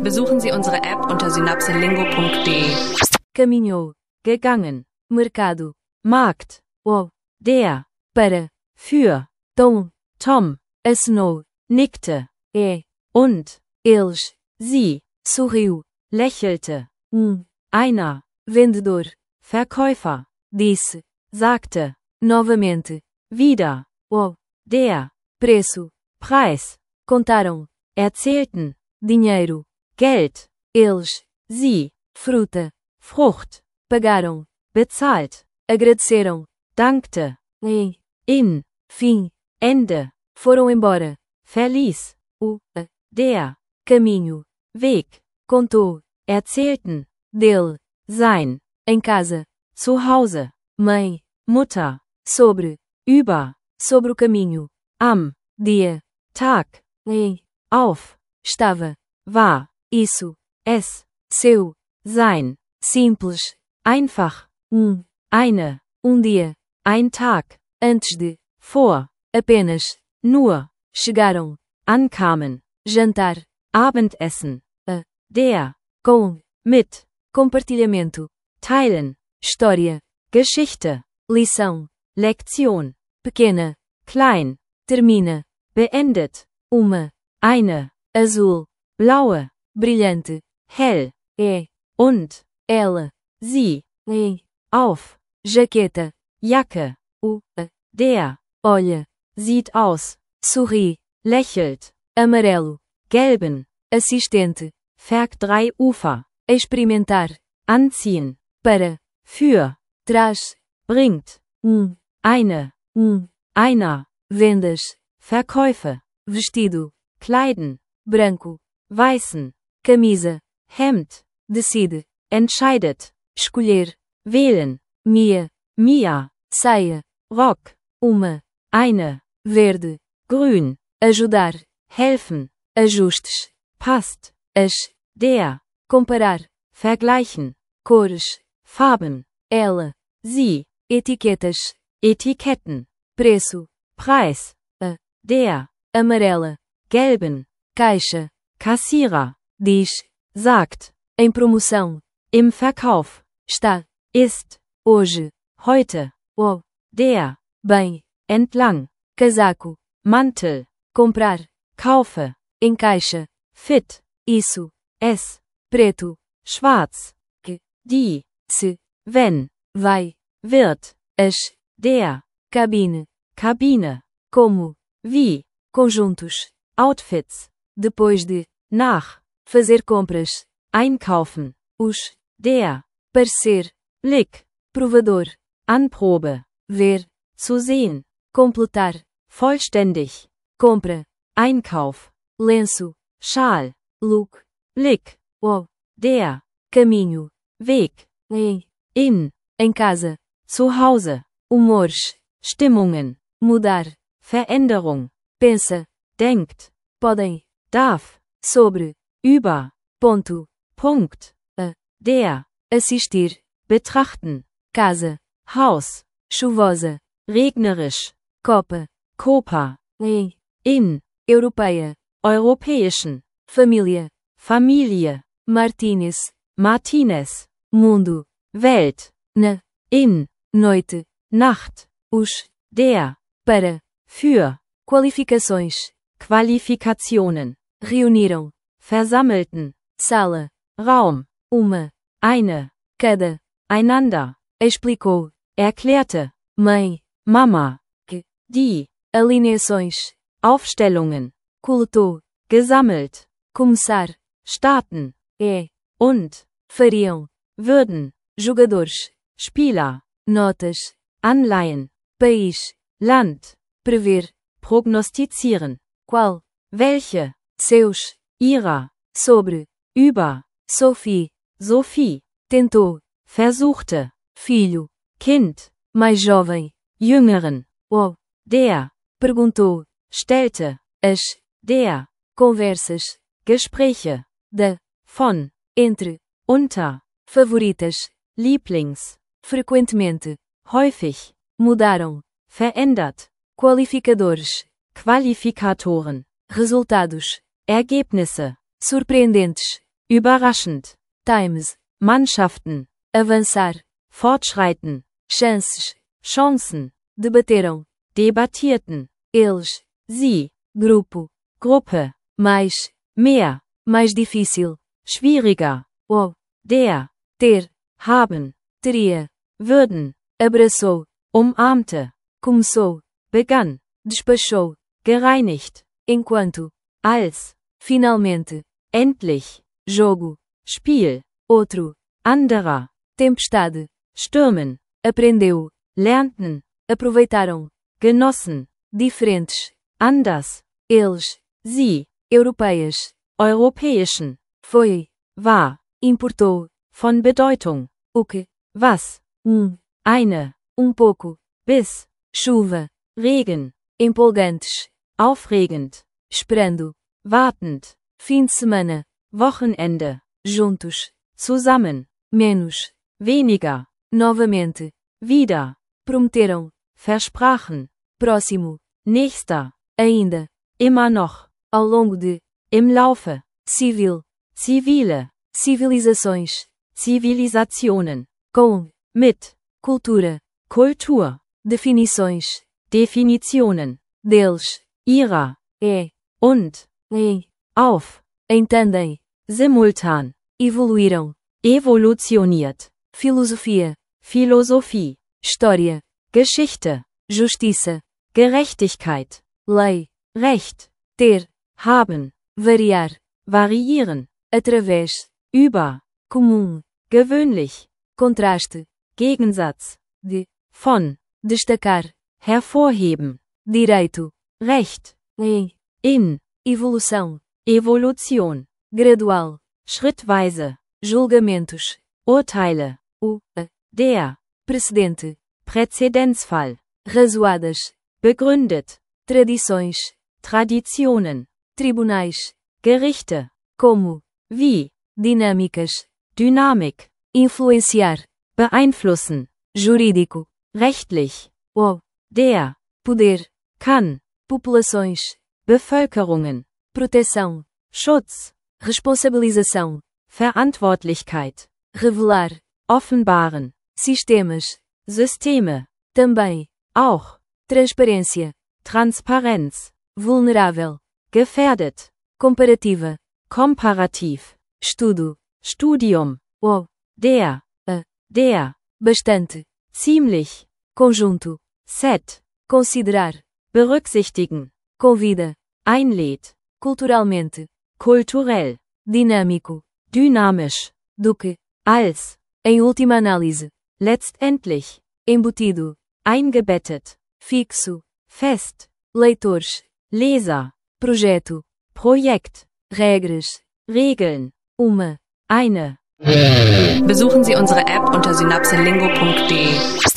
Besuchen Sie unsere App unter synapselingo.de. Caminhou, gegangen, mercado, Markt, der, para, für, Tom, acenou, nickte, und, eles, sie, sorriu, lächelte, einer, vendedor, Verkäufer, disse, sagte, novamente, wieder, der, preço, Preis, contaram, erzählten, dinheiro, Geld, eles, sie, fruta, Frucht, pagaram, bezahlt, agradeceram, dankte, fim, Ende, foram embora, verließ, der, caminho, Weg, contou, erzählten, dele, sein, em casa, zu Hause, mãe, Mutter, sobre, über, sobre o caminho, am, dia, Tag, auf, estava, war, isso, es, seu, sein, simples, einfach, eine, dia, ein Tag, antes de, vor, apenas, nur, chegaram, ankamen, jantar, Abendessen, der, com, mit, compartilhamento, teilen, história, Geschichte, lição, Lektion, pequena, klein, termina, beendet, eine, azul, blaue, brilhante, hell, und, ela, sie, auf, jaqueta, Jacke, der, olha, sieht aus, sorri, lächelt, amarelo, gelben, assistente, Werk 3 Ufer, experimentar, anziehen, para, für, traz, bringt, eine, einer, vendas, Verkäufe, vestido, kleiden, branco, weißen, camisa, Hemd, decide, entscheidet, escolher, wählen, Mia, saia, Rock, eine, verde, grün, ajudar, helfen, ajustes, passt, der, comparar, vergleichen, cores, Farben, ela, sie, etiquetas, Etiketten, preço, Preis, der, amarela, gelben, Caixa, Kassierer, diz, sagt, em promoção, im Verkauf, está, ist, hoje, heute, der, bem, entlang, casaco, Mantel, comprar, kaufe, encaixa, fit, isso, es, preto, schwarz, die, se, wenn, vai, wird, der, Kabine, como, wie, conjuntos, outfits, depois de, nach, fazer compras, einkaufen, der, parecer, Blick, provador, Anprobe, ver, zu sehen, completar, vollständig, compra, Einkauf, lenço, Schal, look, Blick, der, caminho, Weg, em casa, zu Hause, humores, Stimmungen, mudar, Veränderung, pensa, denkt, podem, darf, sobre, über, ponto, Punkt, der, assistir, betrachten, casa, Haus, chuvosa, regnerisch, Copa, in, europeia, europäischen, Familie, Martinez, mundo, Welt, in, noite, Nacht, der, para, für, qualificações, Qualifikationen, reuniram, versammelten, sala, Raum, eine, cada, einander, explicou, erklärte, mãe, Mama, die, alineações, Aufstellungen, coletou, gesammelt, começar, starten, und, fariam, würden, jogadores, Spieler, notas, Anleihen, país, Land, prever, prognostizieren, qual, welche, seus, ihrer, sobre, über, Sophie, tentou, versuchte, filho, Kind, mais jovem, jüngeren, der, perguntou, stellte, der, conversas, Gespräche, de, von, entre, unter, favoritas, Lieblings, frequentemente, häufig, mudaram, verändert, qualificadores, Qualifikatoren, resultados, Ergebnisse, surpreendentes, überraschend, times, Mannschaften, avançar, fortschreiten, chances, Chancen, debateram, debattierten, eles, sie, grupo, Gruppe, mais, mehr, mais difícil, schwieriger, o, der, ter, haben, teria, würden, abraçou, umarmte, começou, begann, despachou, gereinigt, enquanto, als, finalmente, endlich, jogo, Spiel, outro, anderer, tempestade, stürmen, aprendeu, lernten, aproveitaram, genossen, diferentes, anders, eles, sie, europeias, europäischen, foi, war, importou, von Bedeutung, o que, was, eine, pouco, bis, chuva, Regen, empolgantes, aufregend, esperando, wartend, fim de semana, Wochenende, juntos, zusammen, menos, weniger, novamente, wieder, prometeram, versprachen, próximo, nächster, ainda, immer noch, ao longo de, im Laufe, civil, civile, civilizações, Zivilisationen, com, mit, cultura, Kultur, definições, Definitionen, deles, ihrer, und, auf, entendem, simultan, evoluíram, evolutioniert, filosofia, Philosophie, História, Geschichte, Justiça, Gerechtigkeit, lei, Recht, ter, haben, variar, variieren, através, über, comum, gewöhnlich, contraste, Gegensatz, de, von, destacar, hervorheben, direito, Recht, in, evolução, Evolution, gradual, schrittweise, julgamentos, Urteile, der, precedente, Präzedenzfall, razoadas, begründet, tradições, Traditionen, tribunais, Gerichte, como, wie, dinâmicas, Dynamik, influenciar, beeinflussen, jurídico, rechtlich, der, poder, kann, populações, Bevölkerungen, proteção, Schutz, responsabilização, Verantwortlichkeit, revelar, offenbaren, sistemas, Systeme, também, auch, transparência, Transparenz, vulnerável, gefährdet, comparativa, comparativ, estudo, Studium, der, bastante, ziemlich, conjunto, set, considerar, berücksichtigen, convida, einlädt, culturalmente, kulturell, dinâmico, dynamisch, do que, als, em última análise, letztendlich, embutido, eingebettet, fixo, fest, leitores, Leser, projeto, Projekt, regras, Regeln, eine. Besuchen Sie unsere App unter synapselingo.de.